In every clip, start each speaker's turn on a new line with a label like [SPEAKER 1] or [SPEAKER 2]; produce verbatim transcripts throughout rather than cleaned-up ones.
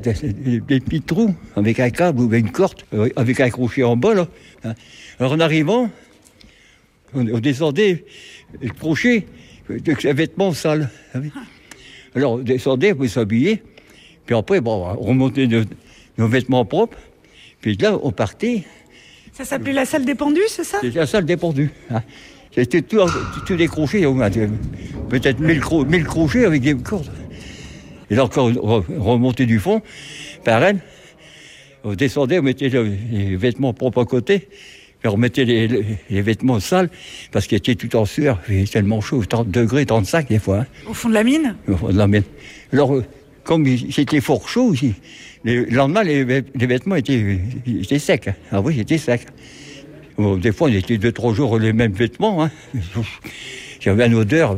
[SPEAKER 1] Des, des, des petits trous avec un câble ou une corde, avec un crochet en bas, là. Alors en arrivant, on, on descendait le crochet avec ses vêtements sales. Alors on descendait pour s'habiller, puis après, bon, on remontait nos, nos vêtements propres, puis là, on partait.
[SPEAKER 2] Ça s'appelait la salle des pendus, c'est ça?
[SPEAKER 1] C'était la salle des pendus. Hein. C'était tous tout des crochets, peut-être mille, cro- mille crochets avec des cordes. Et là encore, on remontait du fond, par elle, on descendait, on mettait les vêtements propres à côté, puis on remettait les, les, les vêtements sales, parce qu'ils étaient tout en sueur, il était tellement chaud, trente degrés, trente-cinq des fois. Hein.
[SPEAKER 2] Au fond de la mine?
[SPEAKER 1] Au fond de la mine. Alors, comme c'était fort chaud aussi, le lendemain, les, les vêtements étaient, étaient secs. Hein. Ah oui, ils étaient secs. Bon, des fois, on était deux, trois jours les mêmes vêtements. Hein. J'avais une odeur.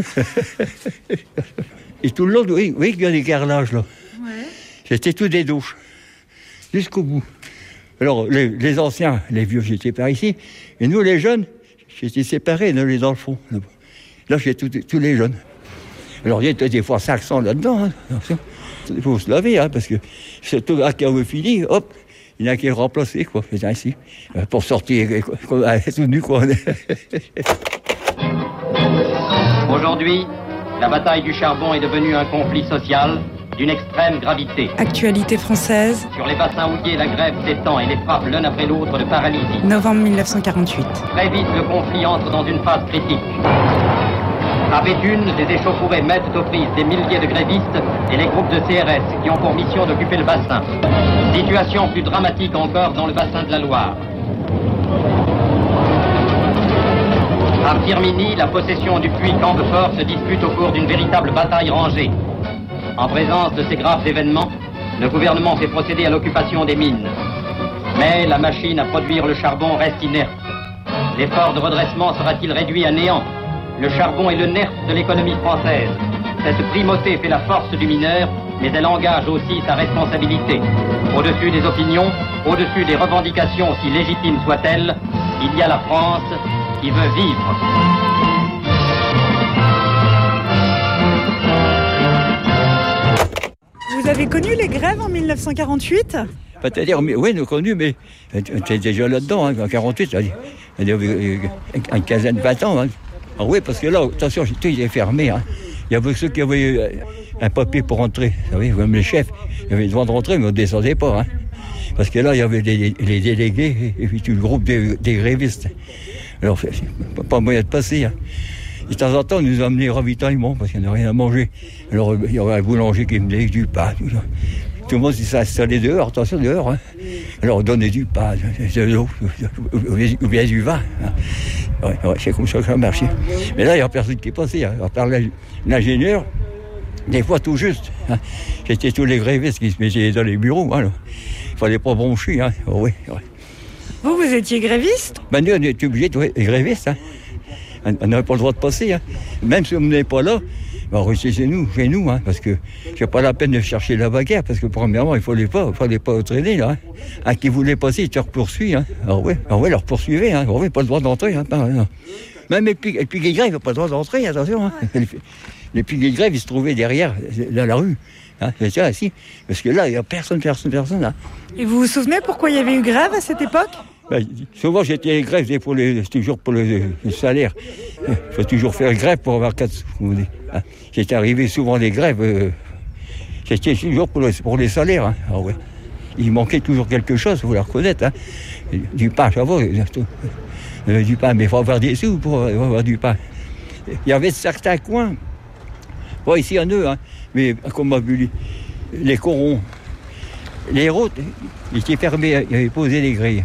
[SPEAKER 1] Et tout le long, oui, oui, il y a des carrelages, là. Ouais. C'était tout des douches, jusqu'au bout. Alors, les, les anciens, les vieux, j'étais par ici. Et nous, les jeunes, j'étais séparés, nous, les dans le fond. Là, j'étais tous les jeunes. Alors, il y a des fois cinq cents là-dedans. Hein. Il faut se laver, hein, parce que c'est tout à qui a fini, hop, il y en a qui est remplacé, quoi. C'est ainsi. Pour sortir, tout nu, quoi.
[SPEAKER 3] Aujourd'hui, la bataille du charbon est devenue un conflit social d'une extrême gravité.
[SPEAKER 2] Actualité française.
[SPEAKER 3] Sur les bassins houillers, la grève s'étend et les frappe l'un après l'autre de paralysie.
[SPEAKER 2] Novembre mille neuf cent quarante-huit.
[SPEAKER 3] Très vite, le conflit entre dans une phase critique. À Béthune, des échauffourées mettent aux prises des milliers de grévistes et les groupes de C R S qui ont pour mission d'occuper le bassin. Situation plus dramatique encore dans le bassin de la Loire. À Firminy, la possession du puits Cambefort se dispute au cours d'une véritable bataille rangée. En présence de ces graves événements, le gouvernement fait procéder à l'occupation des mines. Mais la machine à produire le charbon reste inerte. L'effort de redressement sera-t-il réduit à néant? Le charbon est le nerf de l'économie française. Cette primauté fait la force du mineur, mais elle engage aussi sa responsabilité. Au-dessus des opinions, au-dessus des revendications, si légitimes soient-elles, il y a la France qui veut vivre.
[SPEAKER 2] Vous avez connu les grèves en mille neuf cent quarante-huit?
[SPEAKER 1] C'est-à-dire, oui, nous connu, mais on était déjà là-dedans, hein, en quarante-huit, il y avait une quinzaine, vingt ans. Hein. Ah oui, parce que là, attention, tout était fermé. Hein. Il y avait ceux qui avaient un papier pour rentrer. Vous savez, même les chefs, ils avaient le droit de rentrer, mais on ne descendait pas. Hein. Parce que là, il y avait les, les délégués et puis tout le groupe des, des grévistes. Alors, c'est pas moyen de passer. Hein. De temps en temps, on nous amenait ravitaillement parce qu'il n'y avait rien à manger. Alors, il y avait un boulanger qui me donnait du pain. Tout, tout le monde s'installait dehors, attention, dehors. Hein. Alors, on donnait du pain, de l'eau, ou bien du vin. Hein. Ouais, ouais, c'est comme ça que ça marchait. Mais là, il n'y a personne qui est passé. Hein. À part l'ingénieur, des fois tout juste. Hein. C'était tous les grévistes qui se mettaient dans les bureaux. Hein, il ne fallait pas broncher. Hein. Oh, oui, ouais.
[SPEAKER 2] Vous, vous étiez gréviste?
[SPEAKER 1] Ben, nous, on était obligés d'être grévistes. Hein. On n'avait pas le droit de passer. Hein. Même si on n'est pas là, ben, on restait chez nous, chez nous hein, parce que c'est pas la peine de chercher la bagarre, parce que premièrement, il ne fallait pas, fallait pas traîner. Là, hein. Un qui voulait passer, il te poursuit. Hein. Alors oui, alors, oui, leur poursuivait. Hein. Alors, oui, pas le droit d'entrer. Hein. Non, non. Même les piliers de grève, ils n'ont pas le droit d'entrer, attention. Hein. Ouais. Les piliers de grève, ils se trouvaient derrière, dans la rue. Hein. C'est ça, si. Parce que là, il n'y a personne, personne, personne. Là.
[SPEAKER 2] Et vous vous souvenez pourquoi il y avait eu grève à cette époque?
[SPEAKER 1] Ben, souvent, j'étais grève, c'est pour les, c'est toujours pour le, le salaire. Il faut toujours faire grève pour avoir quatre sous, comme on dit. Hein. J'étais arrivé souvent les grèves, euh, c'était toujours pour, le, pour les salaires. Hein. Ah ouais. Il manquait toujours quelque chose, il faut le reconnaître. Hein. Du pain, ça va, euh, du pain, mais il faut avoir des sous pour avoir du pain. Il y avait certains coins, pas ici en eux, hein, mais comme on a vu, les corons, les routes, ils étaient fermés, ils avaient posé des grilles.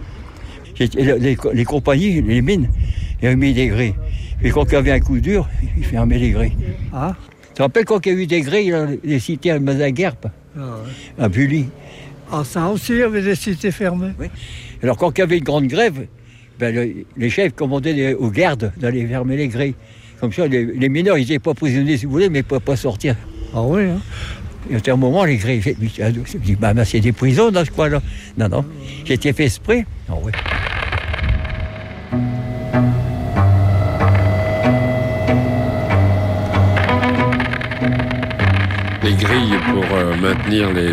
[SPEAKER 1] Les, les, les compagnies, les mines, ils avaient mis des grilles. Et quand il y avait un coup dur, ils fermaient les grilles. Ah. Tu te rappelles quand il y a eu des grilles, là, les cités à Mazaguerpe, ah ouais. À Bully.
[SPEAKER 4] Ah, ça aussi, il y avait des cités fermées.
[SPEAKER 1] Oui. Alors quand il y avait une grande grève, ben, le, les chefs commandaient les, aux gardes d'aller fermer les grilles. Comme ça, les, les mineurs, ils n'étaient pas prisonniers, si vous voulez, mais ils ne pouvaient pas sortir.
[SPEAKER 4] Ah oui, hein.
[SPEAKER 1] Et à un moment, les grilles, je me dis, bah, bah, c'est des prisons dans ce coin-là. Non, non, j'étais fait exprès. Ah oui.
[SPEAKER 5] Les grilles pour euh, maintenir les